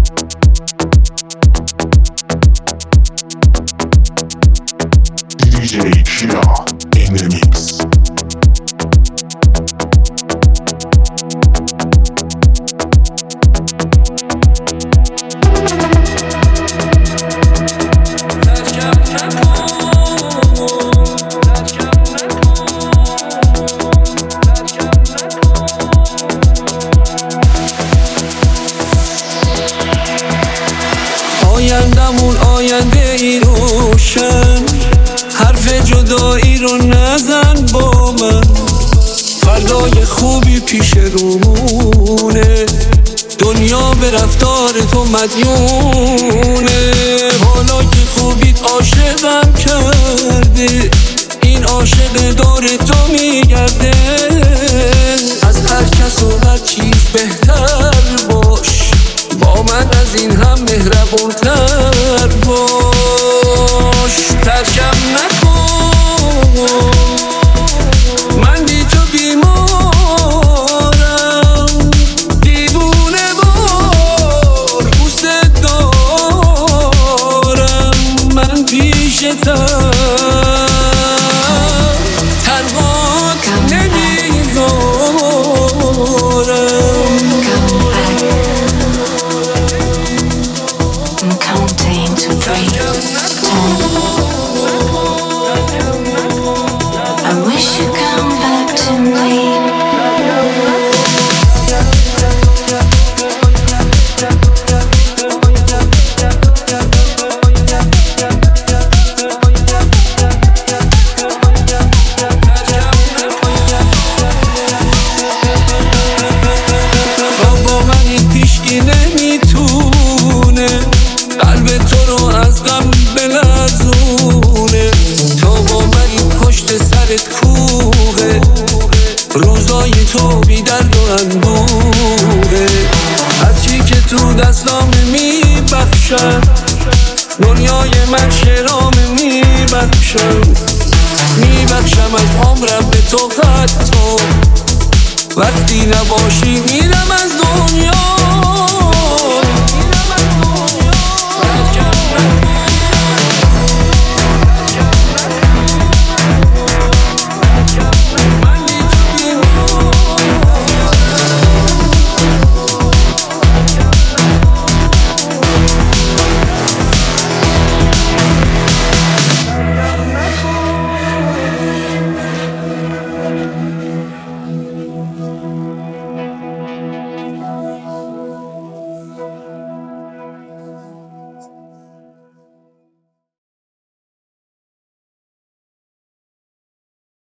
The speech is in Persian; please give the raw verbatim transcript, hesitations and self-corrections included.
دی جی کیا in the mix. آیندمون آینده ای روشن، حرف جدایی رو نزن با من. فردای خوبی پیش رومونه، دنیا به رفتار تو مدیونه. حالا که خوبیت عاشقم کرده، این عاشق دور تو میگرده. از هر کس و هر چیز بهتر باش، با من از این هم مهربونتر باش. ترکم نکن، من بی تو بیمارم، دیوونه وار دوست دارم. من پیشتم تنهات نمیذارم. Counting to three, ten. I wish you'd come back to me. تا با من این پیشگی نمیتونه قلب تو رو از غم بلرزونه. تا با من این پشت سرت کوه، روزای تو بی درد و اندوه. هرچی که تو دستام میبخشم، دنیای من شرام میبخشم. میبخشم از عمرم به تو حتی، وقتی نباشی میرم از دنیا.